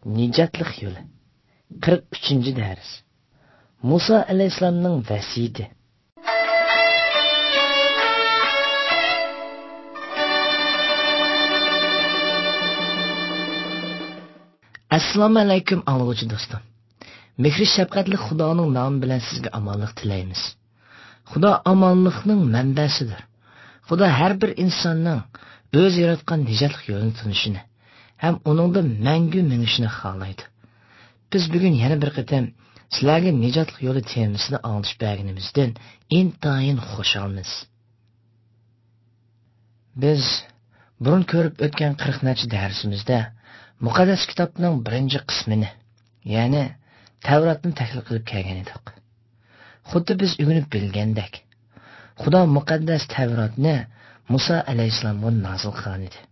Nijatlik yo'li. 43-dars. Musa alayhissalomning vasiyati. Assalomu alaykum anglag'uchi do'stim. Mehri shafqatli Xudoning nomi bilan sizga omonlik tilaymiz. Xudo omonlikning manbasidir. Xudo har bir insonning o'z yaratgan nijotlik yo'lini tunishini ham uningda mangu minishini xohlaydi. Biz bugun yana bir qatam sizlarga nijotlik yo'li temasini anglatish berganimizdan intayin xushalmiz. Biz burun ko'rib o'tgan 40 darsimizda muqaddas kitobning birinchi qismini, ya'ni Tavratni tahlil qilib kelgan edik. Xuddi biz o'rganib bilgandek, Xudo muqaddas Tavratni Musa alayhissalomga nozil qilgan edi.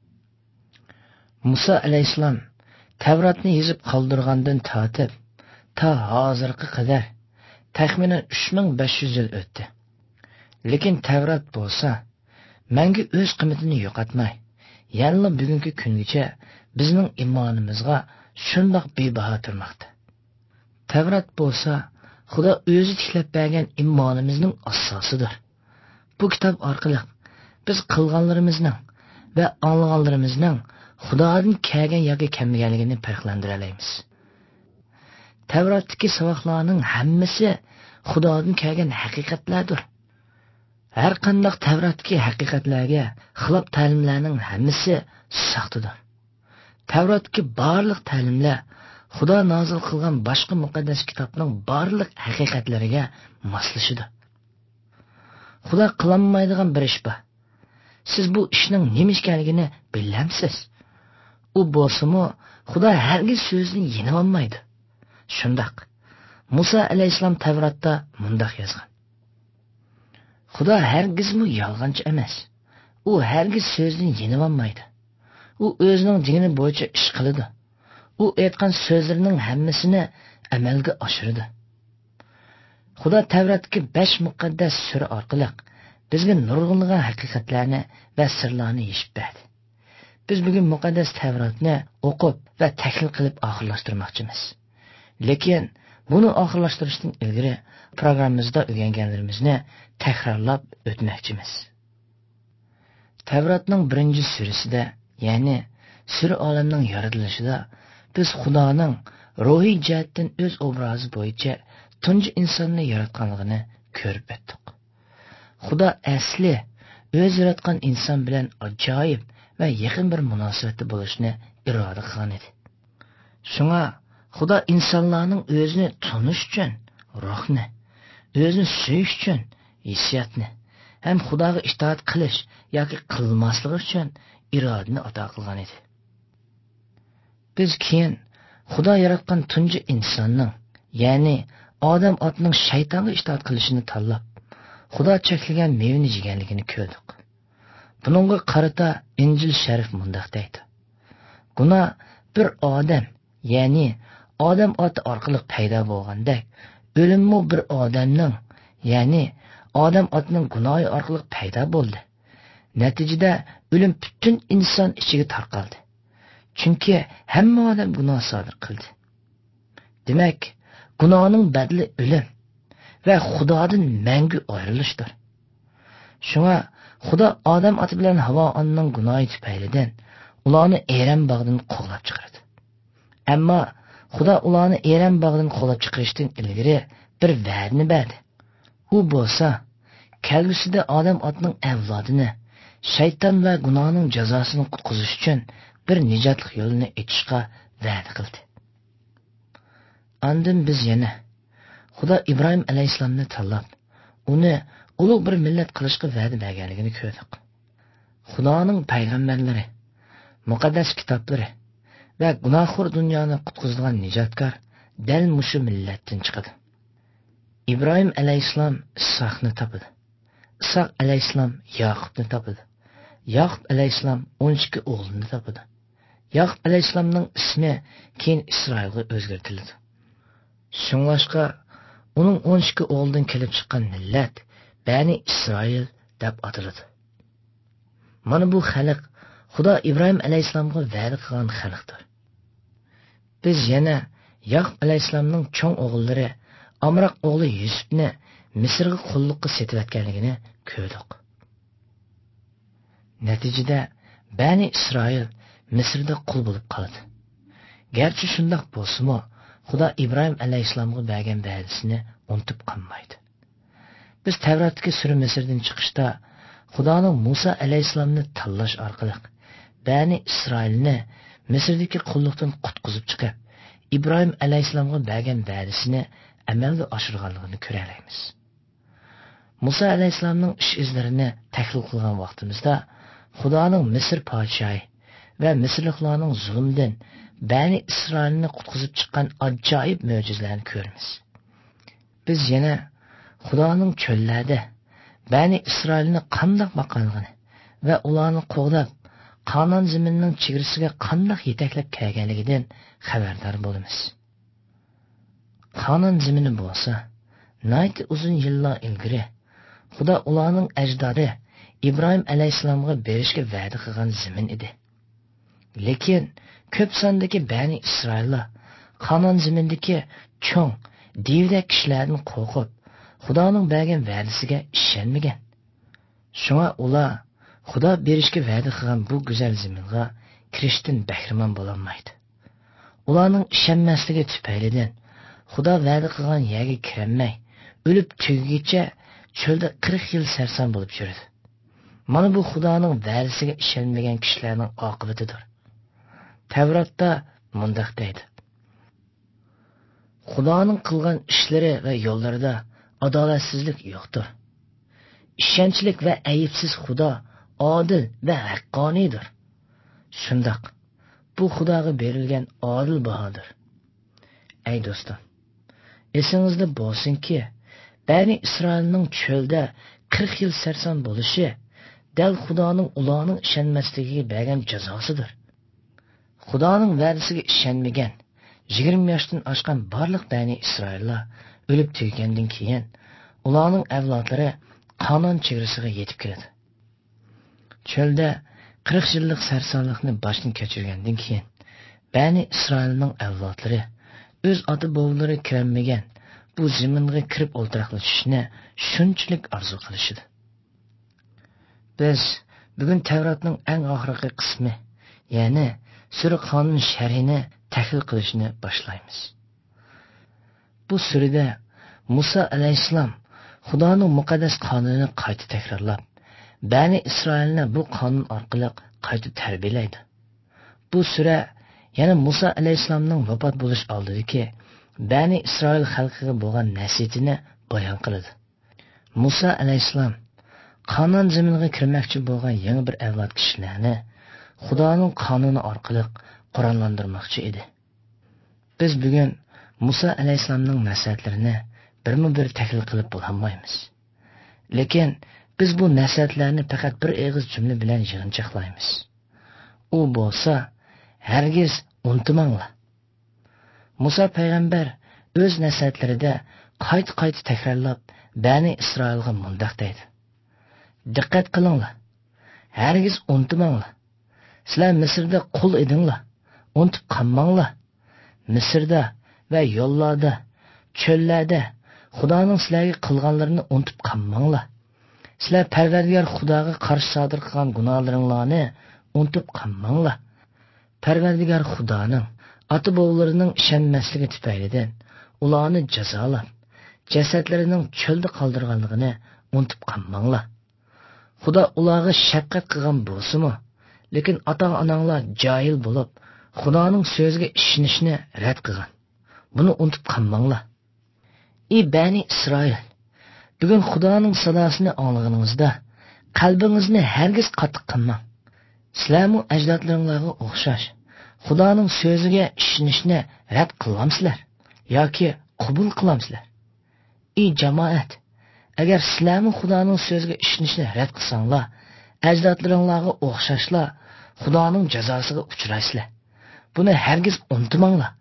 Musa alayhissalom Tavratni yozib qoldirgandan tortib ta hozirga qadar taxminan 3500 yil o'tdi. Lekin Tavrat bo'lsa, menga o'z qiymatini yo'qotmay, ya'ni bugungi kungacha bizning iymonimizga shundoq bebaho turmoqda. Tavrat bo'lsa, Xudo o'zi tiklab bergan iymonimizning asosidir. Bu kitob orqali biz qilganlarimizning va anglaganlarimizning Xudodan kelgan yoki kelmaganligini farqlantira olamiz. Tavratdagi saboqlarning hammasi Xudodan kelgan haqiqatlardir. Har qanday Tavratdagi haqiqatlarga xilof ta'limlarning hammasi soxtadir. Tavratdagi barliq ta'limlar Xudo nozil qilgan boshqa muqaddas kitobning barliq haqiqatlariga moslashidir. Xudo qilolmaydigan bir ish bor. Siz bu ishning nima ekanligini bilamsiz? U bo'lsa-mu, Xudo hargiz so'zini yenib olmaydi. Shundoq Musa alayhissalom Tavratda mundaq yozgan: Xudo hargizmi yolg'onchi emas. U hargiz so'zini yenib olmaydi. U o'zining dini bo'yicha ish qiladi. U aytgan so'zlarining hammasini amalga oshiradi. Xudo Tavratdagi 5 muqaddas sura orqali bizga nurg'unlagan haqiqatlarni va sirlarni yechib berdi. Biz bugun muqaddas Tavratni o'qib va tahlil qilib oxirlashtirmoqchimiz. Lekin buni oxirlashtirishdan ilgari programmamizda o'rganganlarimizni takrorlab o'tmoqchimiz. Tavratning 1-surasida, ya'ni sura olamning yaratilishida biz Xudoning ruhiy jihatdan o'z obrazi bo'yicha tunji insonni yaratganligini ko'rib o'tdik. Xudo asli o'z yaratgan inson bilan ajoyib va yaqin bir munosabatda bo'lishni iroda qilgan edi. Shunga Xudo insonlarning o'zini tunish uchun ruhni, o'zini suyish uchun hissiyotni, ham Xudoga itoat qilish yoki qilmasligi uchun irodani ato qilgan edi. Biz keyin Xudo yaratgan tunji insonning, ya'ni odam otning shaytonga itoat qilishini tanlab, Xudo cheklagan mevani yeganligini ko'rdik. Buningga qarata Injil Sharif mundaq deydi: Gunoh bir odam, ya'ni odam oti orqali paydo bo'lgandek, o'limmi bir odamning, ya'ni odam otining gunohi orqali paydo bo'ldi. Natijada o'lim butun inson ichiga tarqaldi. Chunki hamma odam gunoh sodir qildi. Demak, gunohning badli o'lim va Xudodan mangu ayrilishdir. Shunga Xudo odam oti bilan Havo onning gunohi tufaylidan ularni Eran bog'idan quvlab chiqardi. Ammo Xudo ularni Eran bog'idan quvlab chiqarishdan ilgari bir va'dani berdi. U bo'lsa, kelgusida odam otining avlodini shayton va gunohning jazosini qutqizish uchun bir nijotlik yo'lini ochishga va'da qildi. Ondan biz yana Xudo Ibrohim alayhissalomni tanlab, uni ulug' bir millat qilishga va'da berganligini ko'rdik. Xudoning payg'ambarlari, muqaddas kitoblari va gunohxo'r dunyoni qutqizadigan nijotkor dal mushu millatdan chiqadi. Ibrohim alayhissalom Ishoqni topadi. Ishoq alayhissalom Yaqubni topadi. Yaqub alayhissalom 12 o'g'lini topadi. Yaqub alayhissalomning ismi keyin Isroilga o'zgartirildi. Shunlashqa uning 12 o'g'lidan kelib chiqqan millat Bani Isroil deb ataladi. Mana bu xalq Xudo Ibrohim alayhissalomga va'da qilgan xalqdir. Biz yana Yaqub alayhissalomning cho'ng o'g'illari Amroq o'g'li Yusufni Misrga qulluqqa setilayotganligini ko'rdik. Natijada Bani Isroil Misrda qul bo'lib qoldi. Gerçi shundoq bo'lsa-mu, Xudo Ibrohim alayhissalomga bergan va'dasini unutib qolmaydi. Biz Tavratdagi sura Misrdan chiqishda Xudoning Musa alayhissalomni tanlash orqali Bani Isroilni Misrdagi qulluqdan qutqizib chiqib, Ibrohim alayhissalomga bergan va'dasini amalga oshirganligini ko'ramiz. Musa alayhissalomning ish izlarini tahlil qilgan vaqtimizda Xudoning Misr podshohi va Misrliklarning zulmdan Bani Isroilni qutqizib chiqqan ajoyib mo'jizalarni ko'ramiz. Biz yana Xudoning cho'llarda Bani Isroilni qandoq boqqanligini va ularni qo'g'dab Qanon zeminining chegarasiga qandoq yetaklab kelganligidan xabardor bo'lamiz. Qanon zemini bo'lsa, nayt uzun yillar ilgari Xudo ularning ajdodi Ibrohim alayhissalomga berishga va'da qilgan zemin edi. Lekin ko'p sondagi Bani Isroillar Qanon zemindagi cho'ng, divdak kishilardan qo'rqib, Xudoning bergan va'dasiga ishonmagan. Shunga ular Xudo berishga va'da qilgan bu go'zal zaminga kirishdan bahramon bo'lolmaydi. Ularning ishonmasligi tufaylidan Xudo va'da qilgan yerga kirolmay, o'lib tugigicha cho'lda 40 yil sarson bo'lib yurdi. Mana bu Xudoning va'dasiga ishonmagan kishilarning oqibatidir. Tavratda mundaq deydi: Xudoning qilgan ishlari va yo'llarida adolatsizlik yo'qdir. Ishonchlik va ayibsiz Xudo odil va haqqoniydir. Shundoq, bu Xudoga berilgan odil bahodir. Ey do'stim, esingizda bo'lsinki, Bani Isroilning cho'lda 40 yil sarson bo'lishi dal Xudoning ularning ishonmasligiga bergan jazosidir. Xudoning va'dasiga ishonmagan 20 yoshdan oshgan barliq Bani Isroillar o'lib tugagandan keyin ularning avlodlari Qanon chegarasiga yetib keladi. Cho'lda 40 yillik sarsonlikni boshdan kechirgandan keyin Bani Isroilning avlodlari o'z ota-bobolari kirolmagan bu zaminga kirib o'ltiraqlashishni shunchalik orzu qilishdi. Biz bugun Tavratning eng oxirgi qismi, ya'ni Sura Qonun sharhini tahlil qilishni boshlaymiz. Bu surada Musa alayhissalom Xudoning muqaddas qonunini qayta takrorlab, Bani Isroilni bu qonun orqali qayta tarbiyalaydi. Bu sura yana Musa alayhissalomning vafot bo'lish oldidagi Bani Isroil xalqiga bo'lgan nasihатini bayon qiladi. Musa alayhissalom Qanon zeminiga kirmoqchi bo'lgan yangi bir avlod kishilarni Xudoning qonuni orqali qur'onlantirmoqchi edi. Biz bugun Musa alayhissalomning nasihatlarini birma-bir tahlil qilib bo'lmaymiz. Lekin biz bu nasihatlarni faqat bir og'iz jumla bilan yig'inchoqlaymiz. U bo'lsa, hargiz unutmanglar. Musa payg'ambar o'z nasihatlarida qayta takrorlab Bani Isroilga mundaq deydi: Diqqat qilinglar. Hargiz unutmanglar. Sizlar Misrda qul edinglar. Unutib qolmanglar. Misrda va yo'llarda, cho'llarda Xudoning sizlarga qilganlarini unutib qolmanglar. Sizlar Parvardigor Xudoga qarshi sodir qilgan gunohlaringlarni unutib qolmanglar. Parvardigor Xudoning ota-bobolarining ishonmasligi tufaylidan ularni jazolab, jasadlarining cho'lda qoldirganligini unutib qolmanglar. Xudo ularga shafqat qilgan bo'lsa-mu, lekin ota-onanglar jahil bo'lib, Xudoning so'ziga ishonishni rad qilgan. Buni unutib qolmanglar. Ey Bani Isroil, bugun Xudoning sadosini anglaganingizda qalbingizni hargiz qattiq qilmang. Sizlarmi ajdodlaringizga o'xshash Xudoning so'ziga ishonishni rad qilamsizlar yoki qabul qilamsizlar? Ey jamoat, agar sizlarmi Xudoning so'ziga ishonishni rad qilsanglar, ajdodlaringizga o'xshashlar Xudoning jazosiga uchraysizlar. Buni hargiz unutmanglar.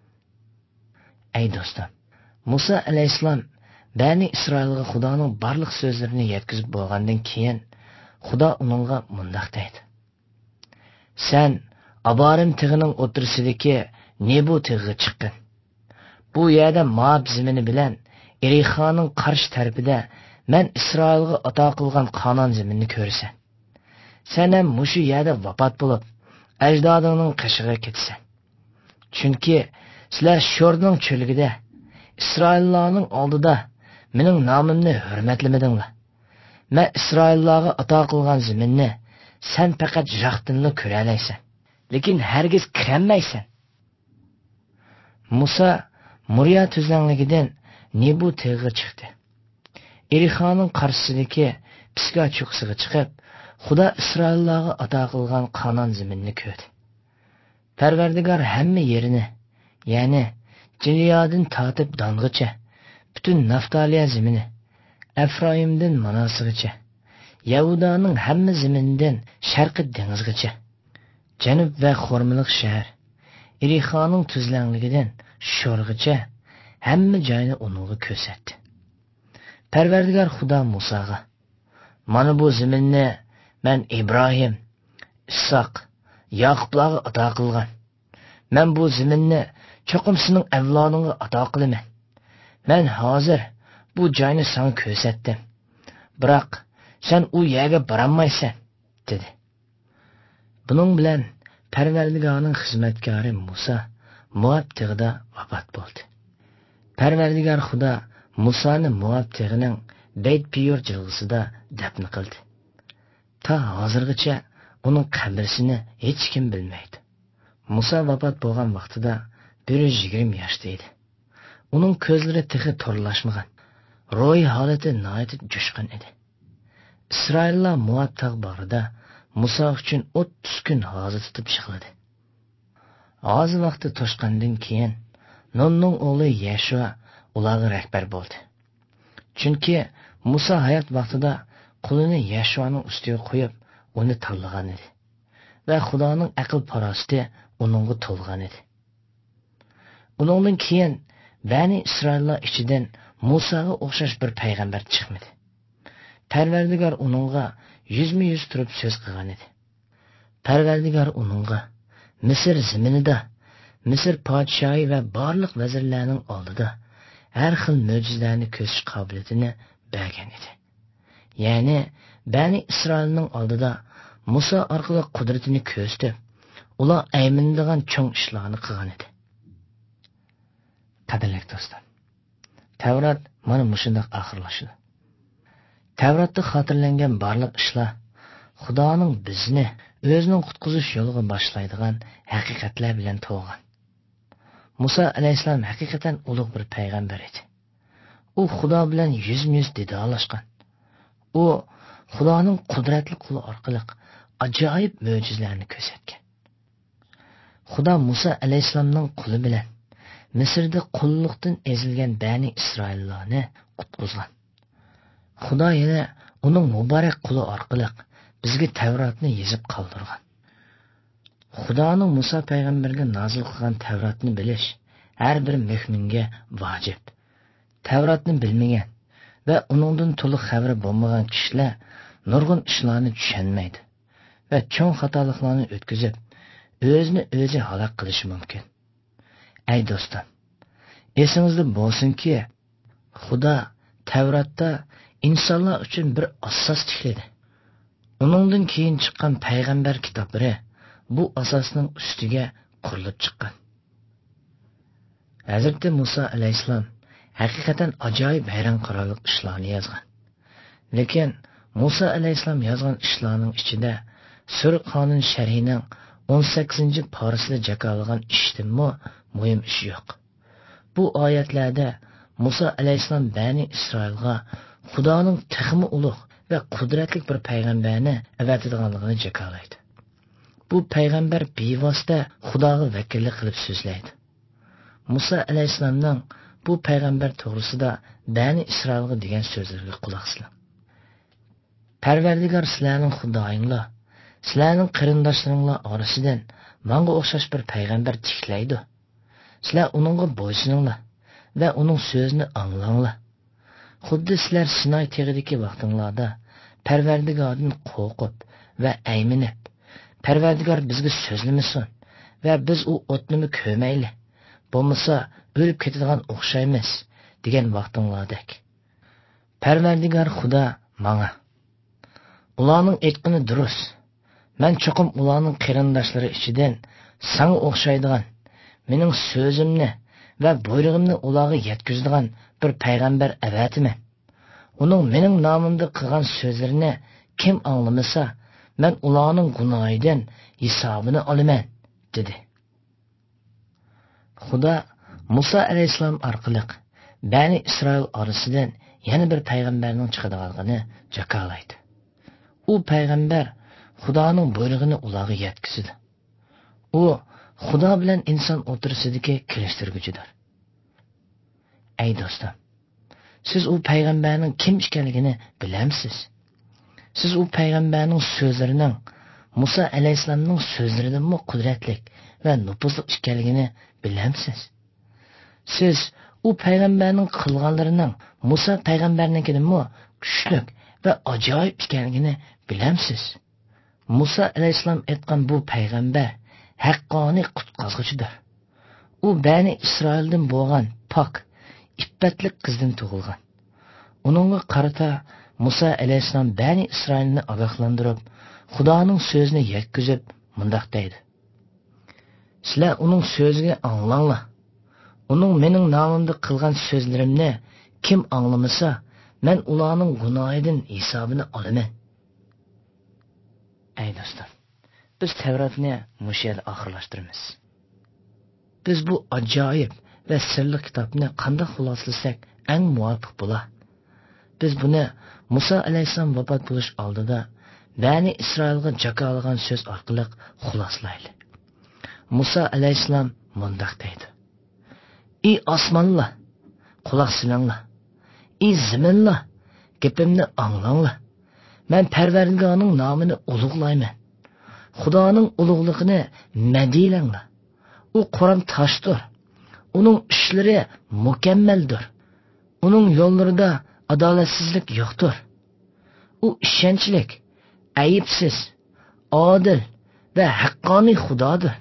Ey do'stim, Musa alayhissalom Bani Isroilga Xudoning barliq so'zlarini yetkazib bo'lgandan keyin Xudo uningga mundaq deydi: Sen Abarim tig'ining o'tirsidagi Nebu tig'i chiqqan. Bu yerda Moab zemini bilan Erixoning qarshi tarafida men Isroilga ato qilgan Qanon zeminini ko'rasan. Sen ham mushu yerda vafot bo'lib, ajdodingning qishig'iga ketsan. Chunki sizlar Shorning cho'ligida Isroillarning oldida mening nomimni hurmatlamadinglar. Men Isroillarga ato qilgan zeminni sen faqat jaqdinla ko'ra olaysan, lekin hargiz kirolmaysan. Musa Muriya tuzlanligidan Nebu tig'iga chiqdi. Erixoning qarshisidagi Pisga cho'qisiga chiqib, Xudo Isroillarga ato qilgan Qanon zeminini ko'rdi. Parvardigor hamma yerini, ya'ni Jiliyodin tortib Dongacha, butun Naftaliya zemini, Efraimdan Manosigacha, Yahudaning hamma zeminidan Sharqi dengizgacha, Janub va Xormiliq shahar, Erixoning tuzlanligidan Shorgacha hamma joyni uningga ko'rsatdi. Parvardigor Xudo Musoga: "Mana bu zeminni men Ibrohim, Isoq, Yaqublarga ato qilgan. Men bu zeminni cho'qim sening avlodingga ato qilaman. Men hozir bu joyni sana ko'rsatdim. Biroq sen u yerga borolmaysan", dedi. Buning bilan Parvardigorning xizmatkori Musa Moab tig'ida vafot bo'ldi. Parvardigor Xudo Musoni Moab tig'ining Beyt-Piyor jilg'isida dafn qildi. Ta hozirgacha uning qabrisini hech kim bilmaydi. Musa vafot bo'lgan vaqtida 120 yoshda edi. Uning ko'zlari tixi torlashmagan, ruhiy holati nihoyat jo'shqin edi. Isroillar Moab tog' bag'rida Musa uchun 30 kun g'oza tutib yig'ladi. Oz vaqti to'shqandan keyin Nunning o'g'li Yeshua ularga rahbar bo'ldi. Chunki Musa hayot vaqtida qo'lini Yeshuaning ustiga qo'yib, uni tanlagan edi va Xudoning aql parosati uningga to'lgan edi. Uningdan keyin Bani Isroillar ichidan Musaga o'xshash bir payg'ambar chiqmadi. Parvardigor uningga yuzma-yuz turib so'z qilgan edi. Parvardigor uningga Misr zaminida, Misr podshohi va barliq vazirlarning oldida har xil mo'jizalarni ko'rish qobiliyatini bergan edi. Ya'ni Bani Isroilning oldida Musa orqali qudratini ko'rsatib, ular aymindigan cho'ng ishlarni qilgan edi. Qadrli do'stlar, Tavrat mana shunday oxirlashdi. Tavratda xotirlangan barliq ishlar Xudoning bizni o'zining qutqizish yo'liga boshlaydigan haqiqatlar bilan to'lgan. Musa alayhissalom haqiqatan ulug' bir payg'ambar edi. U Xudo bilan yuzma-yuz didorlashgan. U Xudoning qudratli qo'li orqali ajoyib mo'jizalarni ko'rsatgan. Xudo Musa alayhissalomning qo'li bilan Misrda qulluqdan ezilgan Bani Isroillarni qutqizgan. Xudo yana uning muborak qo'li orqali bizga Tavratni yozib qoldirgan. Xudoning Musa payg'ambarga nozil qilgan Tavratni bilish har bir mu'minga vojib. Tavratni bilmagan va uningdan to'liq xabari bo'lmagan kishilar nurg'un ishlarni tushunmaydi va cho'ng xatoliklarni o'tkazib, o'zini o'zi halok qilishi mumkin. Ey do'stlar, esingizda bo'lsinki, Xudo Tavratda insonlar uchun bir asos tikladi. Uningdan keyin chiqqan payg'ambar kitoblari bu asosning ustiga qurilib chiqqan. Hazrati Musa alayhissalom haqiqatan ajoyib hayron qararli ishlarni yozgan. Lekin Musa alayhissalom yozgan ishlarning ichida Sur qonun sharhining 18-parasida jakarlagan ishdinmi muhim ish yo'q. Bu oyatlarda Musa alayhissalom Bani Isroilga Xudoning texmi ulug' va qudratli bir payg'ambarni avatadiganligini jakarlaydi. Bu payg'ambar bevosita Xudoga vakillik qilib so'zlaydi. Musa alayhissalomning bu payg'ambar to'g'risida Bani Isroilga degan so'zlariga quloq soling. Parvardigor sizlarning Xudoyinglar, sizlarning qarindoshlaringlar orasidan menga o'xshash bir payg'ambar tiklaydi. Sizlar uningga bo'ysuninglar va uning so'zini anglanglar. Xuddi sizlar Sinay teg'idagi vaqtinglarda Parvardigordan qo'rqib va ayminib, Parvardigor bizga so'zlamasin va biz u o'tnimi ko'mayli, bo'lmasa o'lib ketadigan o'xshaymiz degan vaqtinglardek. Parvardigor Xudo manga ularning aytqani durust. Men cho'qim ularning qarindoshlari ichidan sanga o'xshaydigan, mening so'zimni va buyrug'imni ularga yetkazadigan bir payg'ambar avatiman. Uning mening nomimda qilgan so'zlarini kim anglamasa, men ularning gunohidan hisobini olaman, dedi. Xudo Musa alayhissalom orqali Bani Isroil orasidan yana bir payg'ambarning chiqadiganligini jakalaydi. U payg'ambar Xudoning buyrug'ini ularga yetkazadi. U Xudo bilan inson o'tirsidagi kelishtirguchidir. Ey do'stim, siz u payg'ambarning kim ekanligini bilamsiz? Siz u payg'ambarning so'zlarining Musa alayhissalomning so'zlaridan qudratli va nufuzli ekanligini bilamsiz? Siz u payg'ambarning qilganlarining Musa payg'ambarnikidan kuchli va ajoyib ekanligini bilamsiz? Musa alayhissalom aytgan bu payg'ambar haqqoniy qutqazuvchidir. U Bani Isroildan bo'lgan pok, iffatli qizdan tug'ilgan. Uningga qarata Musa alayhissalom Bani Isroilni ogohlantirib, Xudoning so'zini yetkazib mundoq deydi: "Sizlar uning so'ziga anglanglar. Uning mening nomimda qilgan so'zlarimni kim anglamasa, men ularning gunohidan hisobini olaman." Ey do'stlar, biz Tavratni mushu yerda oxirlashtiramiz. Biz bu ajoyib va sirli kitobni qanday xuloslasak eng muvofiq bo'lar? Biz buni Musa alayhissalom vafot bo'lish oldida Bani Isroilga jakalagan so'z orqali xuloslaylik. Musa alayhissalom mundoq deydi: "Ey osmonlar, quloq solinglar. Ey zaminlar, gapimni anglanglar. Men Parvardigorning nomini ulug'layman. Xudoning ulug'ligini madilanglar. U Qur'on toshdir. Uning ishlari mukammaldir. Uning yo'llarida adolatsizlik yo'qdir. U ishonchlik, ayibsiz, odil va haqqoniy Xudodir."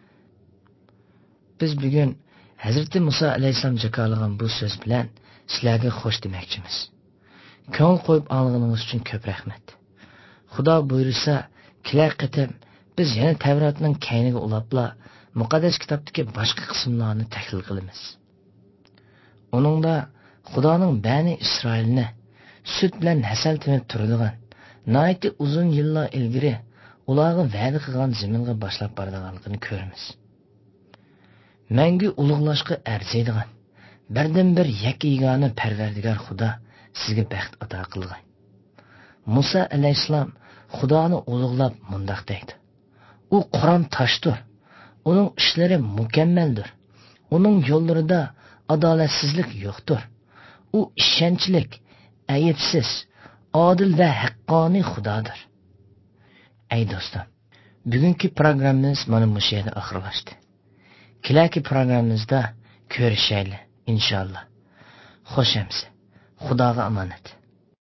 Biz bugun Hazrati Musa alayhissalom jakalagan bu so'z bilan sizlarga xo'sh demoqchimiz. Ko'ngil qo'yib anglaganingiz uchun ko'p rahmat. Xudo buyursa, kelar qatim biz yana Tavratning kayniga ulabla muqaddas kitobdagi boshqa qismlarni tahlil qilamiz. Uningda Xudoning Bani Isroilni sut bilan hasal temib turadigan, nihoyatda uzun yillar ilgari ularga va'da qilgan zaminga boshlab boradiganligini ko'ramiz. Mangu ulug'lashga arziydigan birdan bir yakigona Parvardigor Xudo sizga baxt ato qilgan. Musa alayhissalom Xudoni ulug'lab mundoq deydi: "U Qur'on toshdir. Uning ishlari mukammaldir. Uning yo'llarida adolatsizlik yo'qdir. U ishonchlik, ayibsiz, odil va haqqoniy Xudodir." Ey do'stim, bugungi programmamiz mana bu yerda oxirlashdi. Kelarki programmamizda ko'rishaylik inshaalloh. Xo'sh, Xudoga omonat.